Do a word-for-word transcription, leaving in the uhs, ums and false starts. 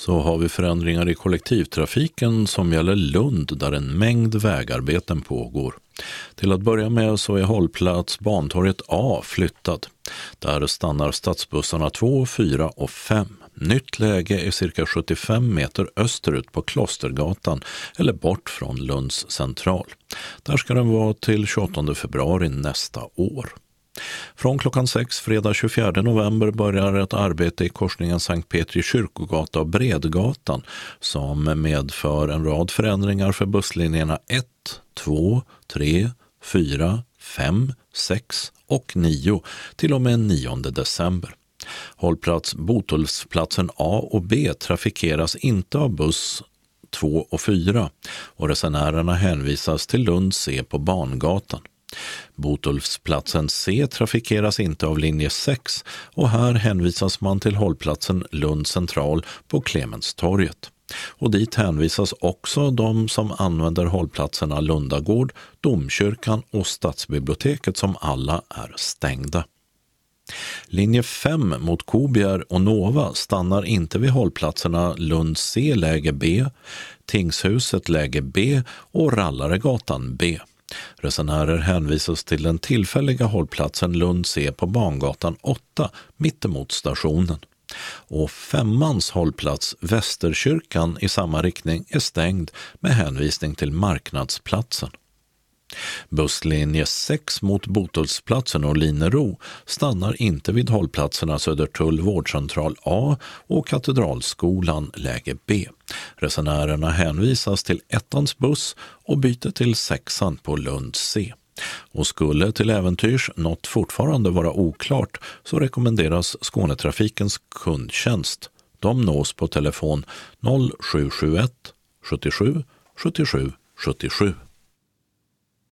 Så har vi förändringar i kollektivtrafiken som gäller Lund där en mängd vägarbeten pågår. Till att börja med så är hållplats Bantorget A flyttad. Där stannar stadsbussarna två, fyra och fem. Nytt läge är cirka sjuttiofem meter österut på Klostergatan eller bort från Lunds central. Där ska den vara till tjugoåttonde februari nästa år. Från klockan sex fredag tjugofjärde november börjar ett arbete i korsningen Sankt Petri kyrkogata och Bredgatan som medför en rad förändringar för busslinjerna ett, två, tre, fyra, fem, sex och nio till och med nionde december. Hållplats Botulfsplatsen A och B trafikeras inte av buss två och fyra och resenärerna hänvisas till Lund C på Bangatan. Botulfsplatsen C trafikeras inte av linje sex och här hänvisas man till hållplatsen Lund central på Clemenstorget. Och dit hänvisas också de som använder hållplatserna Lundagård, Domkyrkan och Stadsbiblioteket som alla är stängda. Linje fem mot Kobjer och Nova stannar inte vid hållplatserna Lund C läge B, Tingshuset läge B och Rallaregatan B. Resenärer hänvisas till den tillfälliga hållplatsen Lund C på Bangatan åtta mittemot stationen. Och femmans hållplats Västerkyrkan i samma riktning är stängd med hänvisning till Marknadsplatsen. Busslinje sex mot Botulfsplatsen och Linero stannar inte vid hållplatserna Södertull vårdcentral A och Katedralskolan läge B. Resenärerna hänvisas till ettans buss och byter till sexan på Lund C. Och skulle till äventyrs något fortfarande vara oklart så rekommenderas Skånetrafikens kundtjänst. De nås på telefon noll sju sju ett sjuttiosju sjuttiosju sjuttiosju.